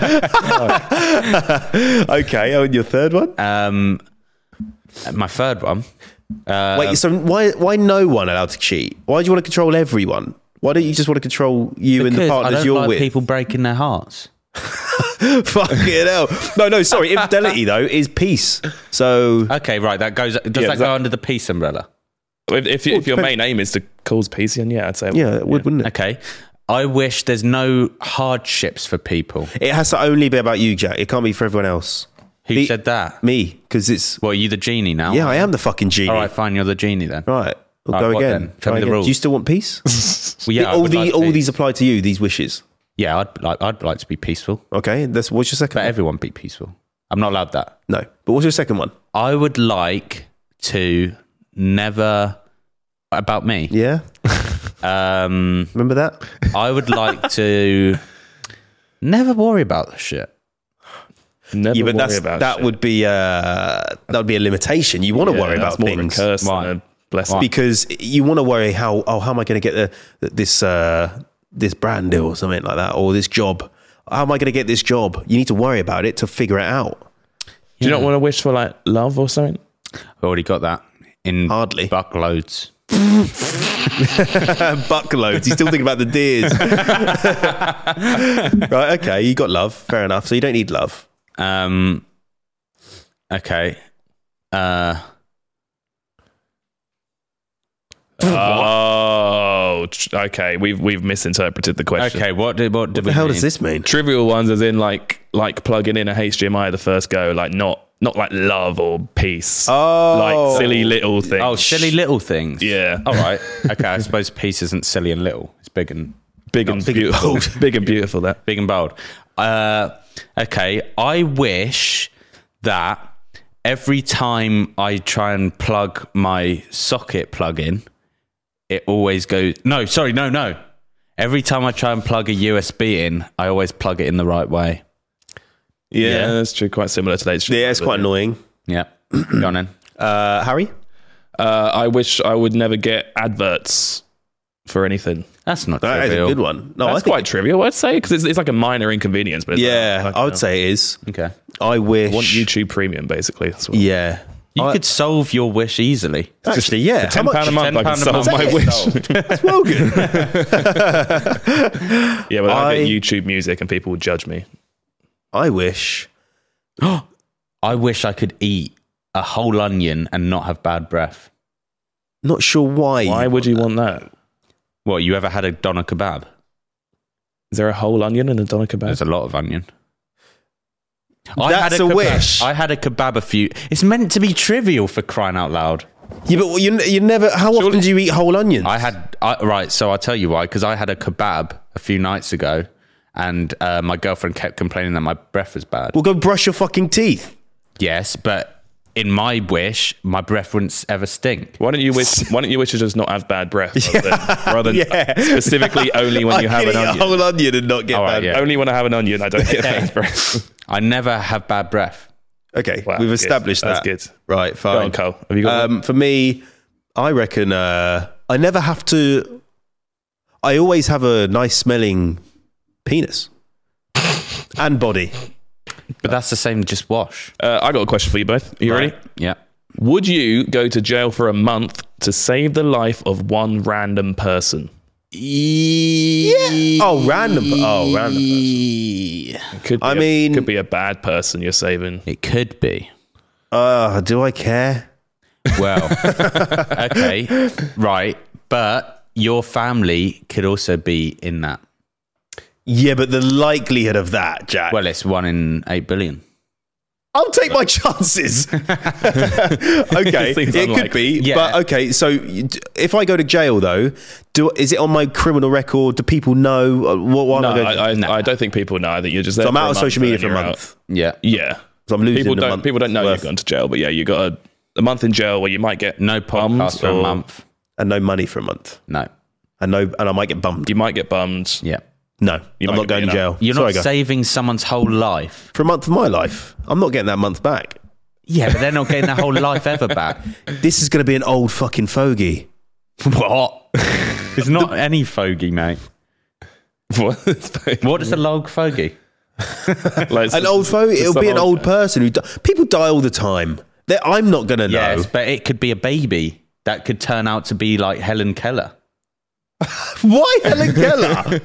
Okay. Oh, and your third one. My third one. Wait. So why no one allowed to cheat? Why do you want to control everyone? Why don't you just want to control you and the Because I partners don't you're like with? people breaking their hearts. Fucking hell. No. Sorry. Infidelity though is peace. So Okay, right. That goes. Does Yeah, that go under the peace umbrella? If your main aim is to cause peace, then yeah, I'd say... yeah, it would, wouldn't it? Okay. I wish there's no hardships for people. It has to only be about you, Jack. It can't be for everyone else. Who said that? Me, because it's. Well, are you the genie now? Yeah, I am the fucking genie. All right, fine. You're the genie then. Right. We'll All go right, what again. then? Tell Try me the again. rules. Do you still want peace? Well, yeah, I all would like all peace. these apply to you. These wishes. Yeah, I'd like to be peaceful, Okay. What's your second? but one? everyone be peaceful. I'm not allowed that. No. But what's your second one? I would like to never about me. Yeah. Remember that? I would like to never worry about the shit. Never Yeah, but worry about that shit. would be a more to worry that's about more things of a curse Why? than a blessing. because you want to worry how am I going to get this brand deal or something like that, or this job? How am I going to get this job? You need to worry about it to figure it out. Do you not want to wish for like love or something? I've already got that in Hardly. buckloads. Buckloads. You still think about the deers. Right, okay, you got love. Fair enough. So you don't need love. Okay. Okay. We've misinterpreted the question. Okay. What did What we the hell mean? does this mean? Trivial ones, as in like plugging in a HDMI the first go, like not like love or peace. Oh. Like silly little things. Oh, silly little things. Yeah. All right. Okay. I suppose peace isn't silly and little. It's big and Big and big and beautiful. bold. Big and beautiful, that. Big and bold. Okay, I wish that every time I try and plug my socket plug in, it always goes... No. Every time I try and plug a USB in, I always plug it in the right way. Yeah, that's true. Quite similar to that. Yeah, it's quite annoying. Yeah. Go on then. Harry? I wish I would never get adverts for anything. That's not That is a trivial. good one. No, That's I think... quite trivial, I'd say, because it's like a minor inconvenience. But it's Yeah, like, I would say it is. Okay. I wish... I want YouTube Premium, basically. That's what Yeah. You could solve your wish easily. Actually, yeah. £10 a month, I can £10 a solve month. my wish. That's well good. Yeah, but I get YouTube music and people would judge me. I wish... I wish I could eat a whole onion and not have bad breath. Not sure why. Why would you want that? What, you ever had a doner kebab? Is there a whole onion in a doner kebab? There's a lot of onion. That's a wish. I had a kebab a few... It's meant to be trivial, for crying out loud. Yeah, but you never... How often do you eat whole onions? Right, so I'll tell you why. Because I had a kebab a few nights ago, and my girlfriend kept complaining that my breath was bad. Well, go brush your fucking teeth. Yes, but in my wish, my breath wouldn't ever stink. Why don't you wish to just not have bad breath rather than Yeah. specifically only when you have an I can eat onion? a whole onion and not get All right, bad. yeah. Only when I have an onion, I don't get bad breath. I never have bad breath. Okay, Wow, we've good. established That's that. good. Right, Go fine. on, Cole. Have you got one? For me, I reckon I never have to... I always have a nice smelling penis and body. But that's the same, just wash. I got a question for you both. Are you ready? Yeah. Would you go to jail for a month to save the life of one random person? Yeah. Oh, random person. It could be could be a bad person you're saving. It could be. Do I care? Well, okay, right. But your family could also be in that. Yeah, but the likelihood of that, Jack. Well, it's 1 in 8 billion. I'll take my chances. Okay, Seems it could unlikely. be. Yeah. But okay, so if I go to jail, though, is it on my criminal record? Do people know? Why am I going? I don't think people know that you're just there. So I'm for out a of month social media and for a you're month. Yeah. out. Yeah. So I'm losing People the don't. month People don't know worth. you've gone to jail, but yeah, you got a month in jail where you might get No podcast bummed for a or month. And no money for a month. No. And I might get bummed. You might get bummed. Yeah. No, You I'm might not going to get jail. You're Sorry, not guys. saving someone's whole life. For a month of my life. I'm not getting that month back. Yeah, but they're not getting their whole life ever back. This is going to be an old fucking fogey. What? It's not any fogey, mate. What? What is a log fogey? Like, An old fogey. It'll be an old person who... People die all the time. I'm not going to know. Yes, but it could be a baby that could turn out to be like Helen Keller. Why Helen Keller?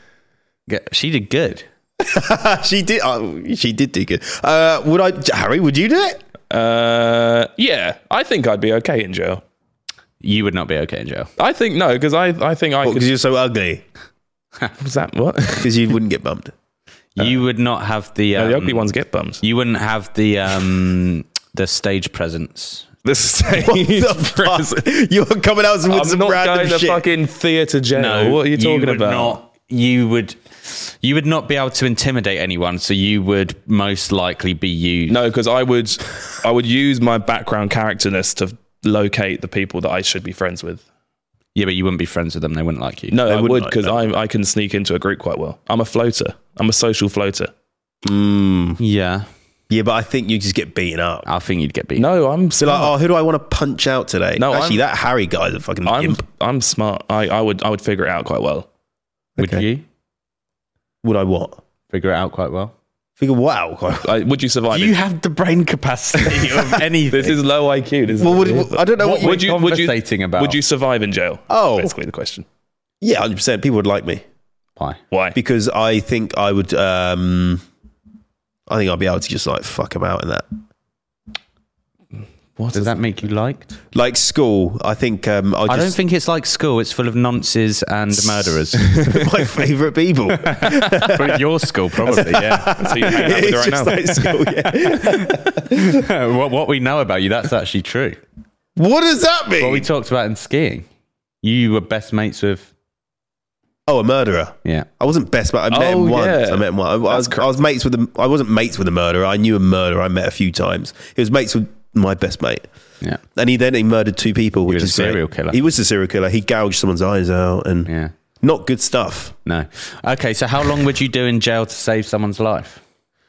She did good. She did. She did do good. Harry? Would you do it? Yeah, I think I'd be okay in jail. You would not be okay in jail. I think no, because I think I could. Because you're so ugly. Was that what? Because you wouldn't get bumped. You would not have the. No, the ugly ones get bums. You wouldn't have the stage presence. The stage What the fuck? You're coming out with I'm some not random going to shit. fucking theatre jail. What are you talking would about? You would not be able to intimidate anyone, so you would most likely be used. No, because I would use my background characterness to locate the people that I should be friends with. Yeah, but you wouldn't be friends with them. They wouldn't like you. No, I wouldn't would like because that. I can sneak into a group quite well. I'm a floater. I'm a social floater. Yeah, Yeah, but I think you just get beaten up. I think you'd get beaten. No, I'm So like, smart. who do I want to punch out today? No, actually, that Harry guy's a fucking imp. I'm smart. I would figure it out quite well. Would Okay. you Would I what? figure it out quite well? Figure what out? Would you survive? You have the brain capacity of anything. This is low IQ. This is Well, I don't know what What you... would you conversating about? Would you survive in jail? Oh. Basically the question. Yeah, 100%. People would like me. Why? Why? Because I think I would... I think I'd be able to just like fuck them out in that. What Does that make you liked? Like school, I think I don't think it's like school. It's full of nonces and murderers. my favourite people. But your school, probably, yeah. So you're hanging out with her right It's now? just like school, yeah. what we know about you, that's actually true. What does that mean? What we talked about in skiing. You were best mates with... Oh, a murderer. Yeah. I wasn't best, but I met him once. yeah. I met him once. I was mates with him. I wasn't mates with a murderer. I knew a murderer. I met a few times. He was mates with my best mate. Yeah. And he murdered 2 people, which was a is great. serial killer. He was a serial killer. He gouged someone's eyes out and Yeah. not good stuff. No. Okay, so how long would you do in jail to save someone's life?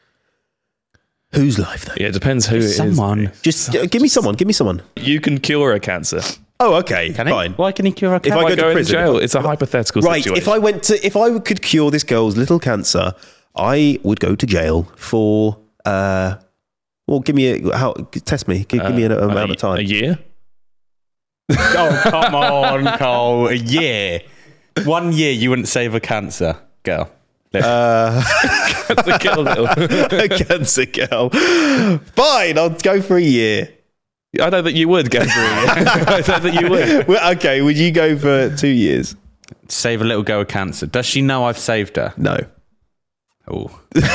Whose life though? Yeah, it depends who it is. Someone. Just give me someone. Give me someone. You can cure a cancer. Oh, okay. Can he? Fine. Why can he cure a If cancer? I Why go to go in prison, jail? It's a hypothetical Right. situation. If I could cure this girl's little cancer, I would go to jail for. Well, give me test me. Give me an amount of time. A year? Oh, come on, Cole. A year. 1 year you wouldn't save a cancer girl. Cancer kill little. A cancer girl. Fine, I'll go for a year. I don't think you would go for a year. I don't think you would. Well, okay, would you go for 2 years? Save a little girl with cancer. Does she know I've saved her? No. Oh.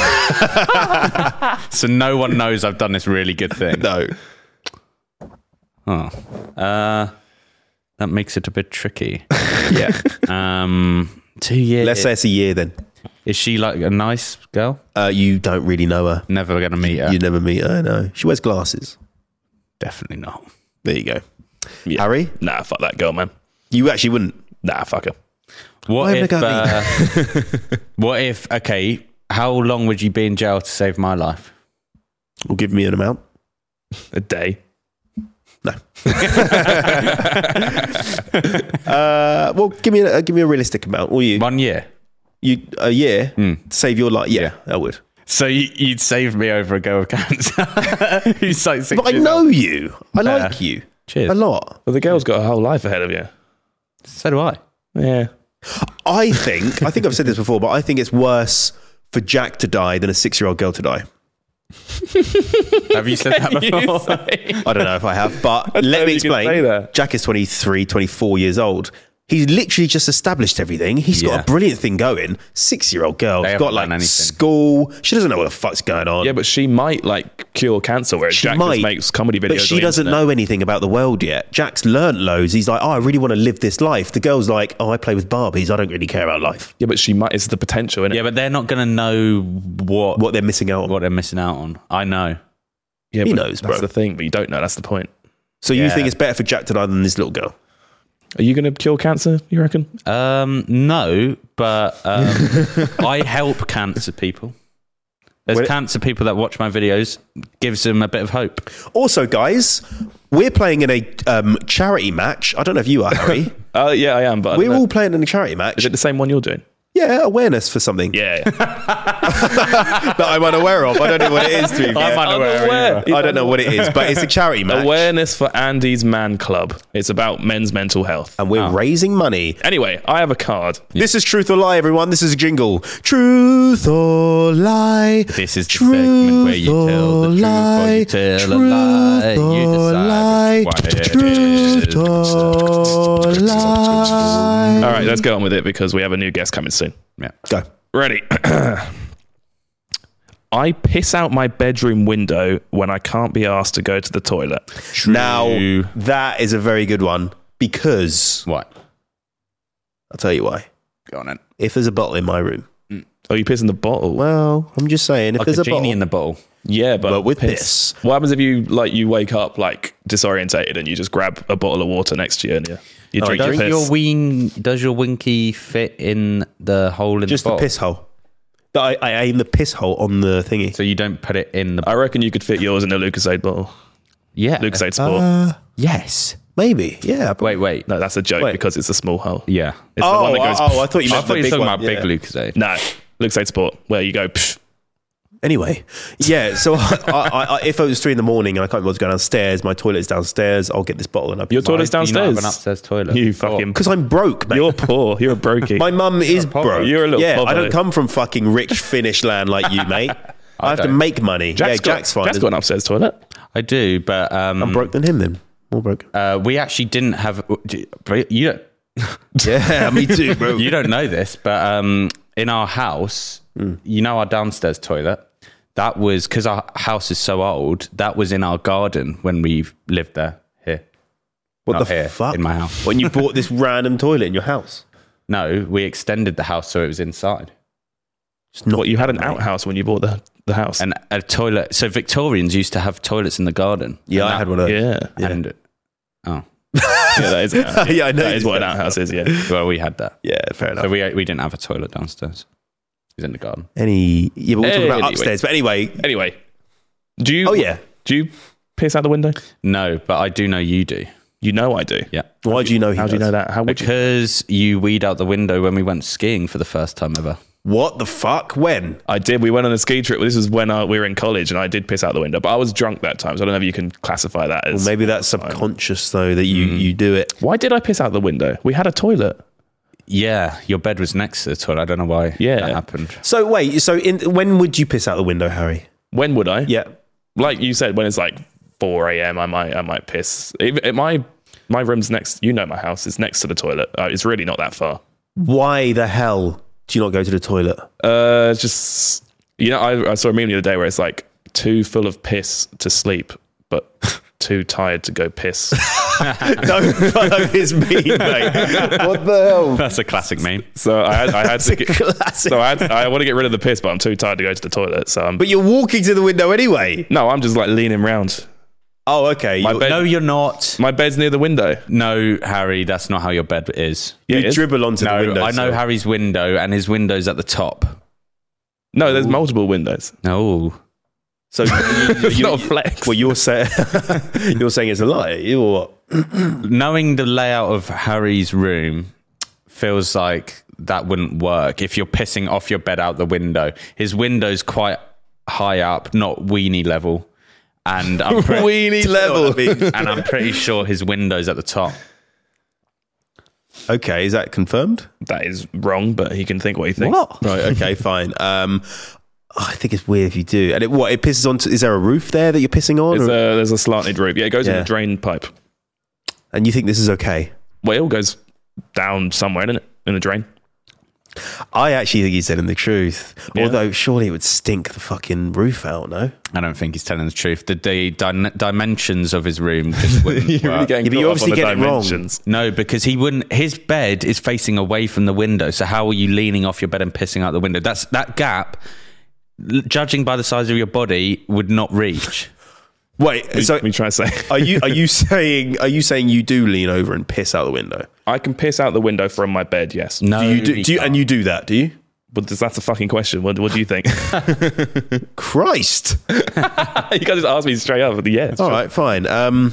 So no one knows I've done this really good thing. No. Oh. That makes it a bit tricky. Yeah. 2 years. Let's say it's a year then. Is she like a nice girl? You don't really know her. Never gonna meet her. You never meet her, no. She wears glasses. Definitely not. There you go. Yeah. Harry? Nah, fuck that girl, man. You actually wouldn't. Nah, fuck her. What Why would if? What if? Okay, how long would you be in jail to save my life? Well, give me an amount. A day. No. Well, give me a realistic amount. Will you? 1 year. A year to save your life? Yeah, I would. So you'd save me over a girl with cancer. Who's like 6 But I years know old. you. I like you. Cheers. A lot. Well, the girl's got a whole life ahead of you. So do I. Yeah. I think I've said this before, but I think it's worse for Jack to die than a 6-year-old girl to die. Have you said that before? I don't know if I have, but let know me you can say explain. that. Jack is 23, 24 years old. He's literally just established everything. He's got Yeah. a brilliant thing going. 6-year-old girl. They She's haven't got like done anything. school. She doesn't know what the fuck's going on. Yeah, but she might like cure cancer, whereas She Jack might, just makes comedy videos. But she on the doesn't internet. know anything about the world yet. Jack's learnt loads. He's like, oh, I really want to live this life. The girl's like, oh, I play with Barbies. I don't really care about life. Yeah, but she might. It's the potential, innit? Yeah, but they're not going to know what What they're missing out on. they're missing out on. I know. yeah, he but knows, That's bro. the thing, but you don't know. That's the point. So you Yeah. think it's better for Jack to die than this little girl? Are you going to cure cancer? You reckon? No, but I help cancer people. There's Well- cancer people that watch my videos. Gives them a bit of hope. Also, guys, we're playing in a charity match. I don't know if you are, Harry. Yeah, I am. But I We're don't know. all playing in a charity match. Is it the same one you're doing? Yeah, awareness for something Yeah. that I'm unaware of. I don't know what it is, to be fair. unaware. I don't know what it is, but it's a charity match. Awareness for Andy's Man Club. It's about men's mental health. And we're raising money. Anyway, I have a card. This is Truth or Lie, everyone. This is a jingle. Truth or Lie. This is the segment where you tell the truth or you tell a lie. You decide which one it is. Truth or Lie. All right, let's get on with it because we have a new guest coming soon. Yeah. Go. Ready? I piss out my bedroom window when I can't be asked to go to the toilet. Now, that is a very good one because What? I'll tell you why. Go on then. If there's a bottle in my room, Oh, you piss in the bottle? well, I'm just saying, if Like there's a a genie bottle in the bottle. Yeah, but with piss. piss. What happens if you wake up like disorientated and you just grab a bottle of water next to you and you drink your piss? Does your winky fit in the hole in just the the bottle? piss hole. I aim the piss hole on the thingy. So you don't put it in the. I reckon you could fit yours in a Lucasade bottle. Yeah. Lucasade Sport. Yes. Maybe, yeah. Wait. No, that's a joke Wait. because it's a small hole. Yeah. It's the one that goes. I thought you I meant thought the you were big talking one. about big Yeah. Lucasade. No, Lucasade Sport, where you go. Psh. Anyway, yeah. So I, if it was 3 a.m. and I can't remember to go downstairs, my toilet's downstairs. I'll get this bottle and I. Your toilet's Do you not have downstairs. an upstairs toilet? You fucking. Because I'm broke, mate. You're poor. You're a brokey. My mum is broke. You're a little yeah. I poverty. don't come from fucking rich Finnish land like you, mate. I have to don't. make money. Jack's fine. Jack's got an upstairs toilet. I do, but I'm broke than him then. More broke. we actually didn't have. You don't. Yeah, me too, bro. You don't know this, but in our house, you know our downstairs toilet. That was because our house is so old. That was in our garden when we lived there. Here, What not the here, fuck? in my house. When you bought this random toilet in your house? No, we extended the house so it was inside. It's not What, you had an mate. outhouse when you bought the house? And a toilet. So Victorians used to have toilets in the garden. Yeah, I had one of those. yeah. And oh, Yeah, that is an outhouse. Yeah, I know. That is what an outhouse is, yeah. well, we had that. Yeah, fair enough. So we didn't have a toilet downstairs. It was in the garden. But we're talking about Anyway. upstairs. But anyway, Anyway, do you... oh yeah. Do you piss out the window? No, but I do know you do. You know I do. Yeah. Why do you know he How do you does? know that? How would you... Because you weed out the window when we went skiing for the first time ever. What the fuck? When? I did. We went on a ski trip. This was when we were in college, and I did piss out the window. But I was drunk that time, so I don't know if you can classify that as... Well, maybe that's subconscious though that you do it. Why did I piss out the window? We had a toilet. Yeah, your bed was next to the toilet. I don't know why Yeah. that happened. So wait. So when would you piss out the window, Harry? When would I? Yeah. Like you said, when it's like 4 a.m., I might piss. My room's next... You know my house is next to the toilet. It's really not that far. Why the hell do you not go to the toilet? It's just... You know, I saw a meme the other day where it's like too full of piss to sleep, but too tired to go piss. Don't follow his meme, mate. What the hell? That's a classic meme. So I had to get... Classic. So I want to get rid of the piss, but I'm too tired to go to the toilet. So I'm... But you're walking to the window anyway. No, I'm just like leaning round. Oh, okay. My bed- No, you're not. My bed's near the window. No, Harry, that's not how your bed is. Yeah, you it is. dribble onto the No, window. I know Harry's window, and his window's at the top. No, there's multiple windows. No. So It's not a flex. Well, you're saying it's a lie. You or what? Knowing the layout of Harry's room feels like that wouldn't work if you're pissing off your bed out the window. His window's quite high up, not weenie level. And I'm Weenie level. and I'm pretty sure his window's at the top. Okay, is that confirmed? That is wrong, but he can think what he thinks. Right. Okay. Fine. I think it's weird if you do. And it pisses onto. Is there a roof there that you're pissing on? There's a slanted roof. Yeah, it goes in Yeah. the drain pipe. And you think this is okay? Well, it all goes down somewhere, doesn't it? In the drain. I actually think he's telling the truth. Yeah. Although surely it would stink the fucking roof out. No. I don't think he's telling the truth. The dimensions of his room just wouldn't You're really work. getting Yeah, but you caught up obviously on the get it wrong. dimensions. No, because he wouldn't. His bed is facing away from the window. So how are you leaning off your bed and pissing out the window? That gap, judging by the size of your body, would not reach. Wait. So We try to say. are you saying you do lean over and piss out the window? I can piss out the window from my bed, yes. No, Do you and you do that? Do you? But that's a fucking question. What do you think? Christ. You guys just ask me straight up. Yeah. All right. Fine. I'm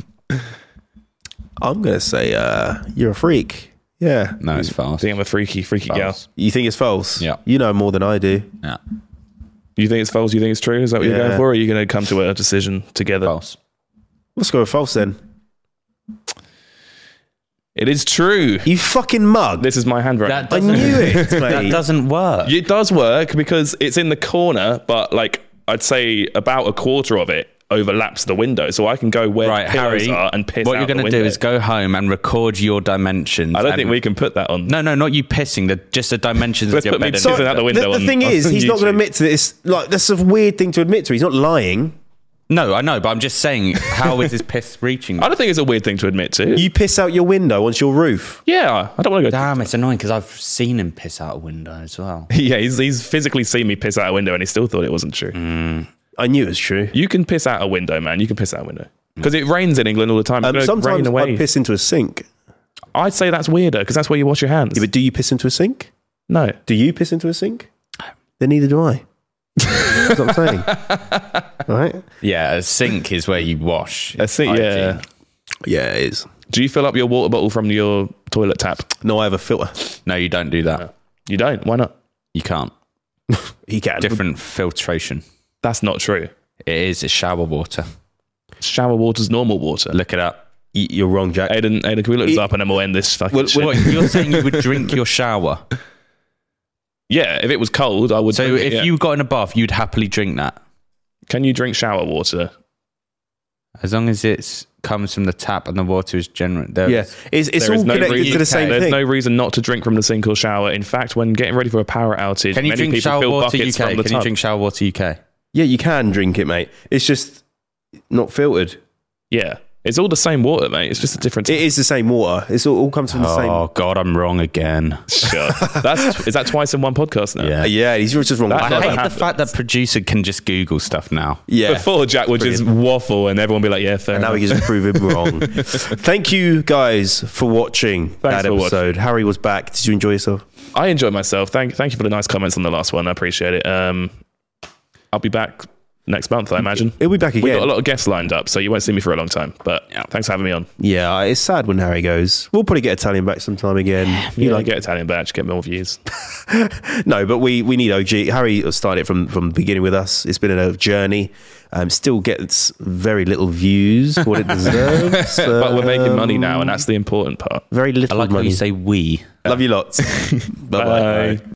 gonna say you're a freak. Yeah. No, it's I fast. think I'm a freaky gal. False. You think it's false? Yeah. You know more than I do. Yeah, You think it's false? You think it's true? Is that what you're Yeah. going for? Or are you going to come to a decision together? false. Let's go with false then. It is true. You fucking mug. This is my handwriting. That I doesn't, knew it, that mate. doesn't work. It does work because it's in the corner, but like I'd say about a quarter of it overlaps the window, so I can go where Right, the pillows Harry. are and piss What out you're the going to window. do is go home and record your dimensions. I don't and- think we can put that on. No, not you pissing. Just the dimensions Let's of your put me bed. pissing out the window. The thing on is, he's not going to YouTube. admit to this. Like, that's a weird thing to admit to. He's not lying. No, I know, but I'm just saying, how is his piss reaching? I don't think it's a weird thing to admit to. You piss out your window onto your roof. Yeah, I don't want to go. Damn, it's annoying because I've seen him piss out a window as well. Yeah, he's physically seen me piss out a window and he still thought it wasn't true. I knew it was true. You can piss out a window, man. You can piss out a window. Because it rains in England all the time. It's gonna Sometimes rain away. I piss into a sink. I'd say that's weirder because that's where you wash your hands. Yeah, but do you piss into a sink? No. Do you piss into a sink? Then neither do I. That's what I'm saying. All right? Yeah, a sink is where you wash. A sink, yeah. Hygiene. Yeah, it is. Do you fill up your water bottle from your toilet tap? No, I have a filter. No, you don't do that. You don't. Why not? You can't. He can. Different filtration. That's not true. It is. It's shower water. Shower water's normal water. Look it up. You're wrong, Jack. Aiden, can we look this up and then we'll end this fucking shit? What, you're saying you would drink your shower? Yeah, if it was cold, I would. So drink it, if yeah. you got in a bath, you'd happily drink that? Can you drink shower water? As long as it comes from the tap and the water is general. Yeah. It's There all is no connected reason- to the same There's thing. no reason not to drink from the sink or shower. In fact, when getting ready for a power outage, Can you many drink people shower fill water buckets UK? from the Can you tub. drink shower water UK? Yeah, you can drink it, mate. It's just not filtered. Yeah. It's all the same water, mate. It's just a different. It is the same water. It's all comes from the same. Oh God, I'm wrong again. Sure. Is that twice in one podcast now? Yeah. Yeah, he's just wrong. That- I never hate the happens. fact that producer can just Google stuff now. Yeah. Before Jack would just waffle and everyone would be like, yeah, fair And now enough. we can just prove him wrong. Thank you guys for watching that for episode. Harry was back. Did you enjoy yourself? I enjoyed myself. Thank you for the nice comments on the last one. I appreciate it. I'll be back next month, I imagine. He'll be back We've got again. a lot of guests lined up, so you won't see me for a long time. But thanks for having me on. Yeah, it's sad when Harry goes. We'll probably get Italian back sometime again. You like get Italian badge, get more views. No, but we need OG. Harry started it from the beginning with us. It's been a journey. Still gets very little views for what it deserves. But we're making money now, and that's the important part. Very I little like how money. you say we. Love you lots. Bye-bye. Bye.